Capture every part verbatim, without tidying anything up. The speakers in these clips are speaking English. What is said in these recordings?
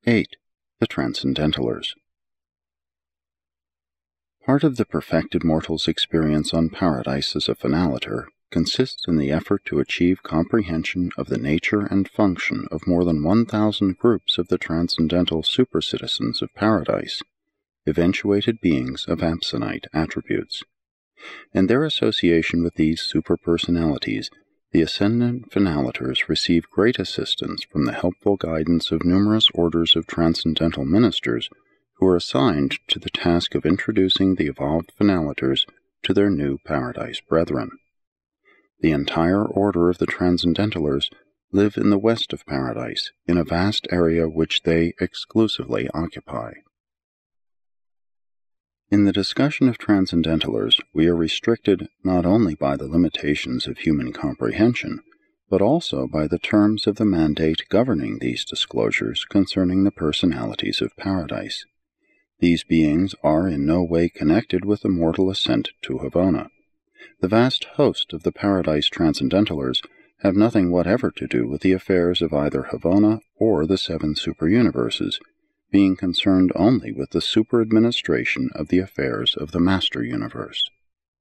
eight. The Transcendentalers. Part of the perfected mortal's experience on paradise as a finaliter consists in the effort to achieve comprehension of the nature and function of more than one thousand groups of the transcendental super-citizens of paradise, eventuated beings of Absonite attributes. In their association with these super-personalities, the ascendant finaliters receive great assistance from the helpful guidance of numerous orders of transcendental ministers who are assigned to the task of introducing the evolved finaliters to their new paradise brethren. The entire order of the Transcendentalers live in the west of paradise, in a vast area which they exclusively occupy. In the discussion of Transcendentalers, we are restricted not only by the limitations of human comprehension, but also by the terms of the mandate governing these disclosures concerning the personalities of paradise. These beings are in no way connected with the mortal ascent to Havona. The vast host of the Paradise Transcendentalers have nothing whatever to do with the affairs of either Havona or the seven super-universes, being concerned only with the super-administration of the affairs of the Master Universe.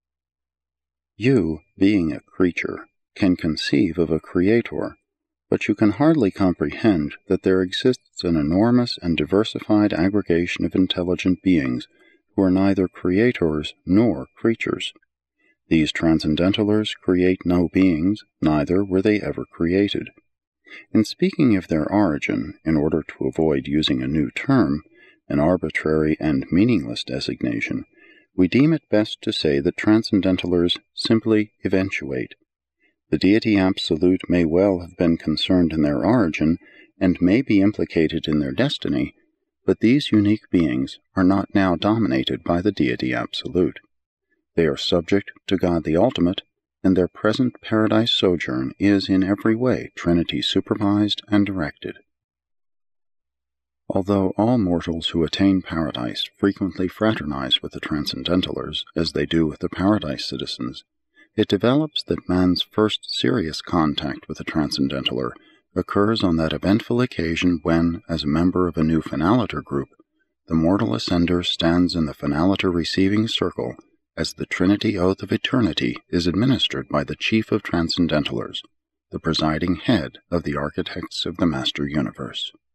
You, being a creature, can conceive of a creator, but you can hardly comprehend that there exists an enormous and diversified aggregation of intelligent beings who are neither creators nor creatures. These Transcendentalers create no beings, neither were they ever created. In speaking of their origin, in order to avoid using a new term, an arbitrary and meaningless designation, we deem it best to say that Transcendentalers simply eventuate. The Deity Absolute may well have been concerned in their origin, and may be implicated in their destiny, but these unique beings are not now dominated by the Deity Absolute. They are subject to God the Ultimate, and their present paradise sojourn is in every way Trinity-supervised and directed. Although all mortals who attain paradise frequently fraternize with the Transcendentalers, as they do with the paradise citizens, it develops that man's first serious contact with a Transcendentaler occurs on that eventful occasion when, as a member of a new finaliter group, the mortal ascender stands in the finaliter receiving circle as the Trinity Oath of Eternity is administered by the Chief of Transcendentalers, the presiding head of the Architects of the Master Universe.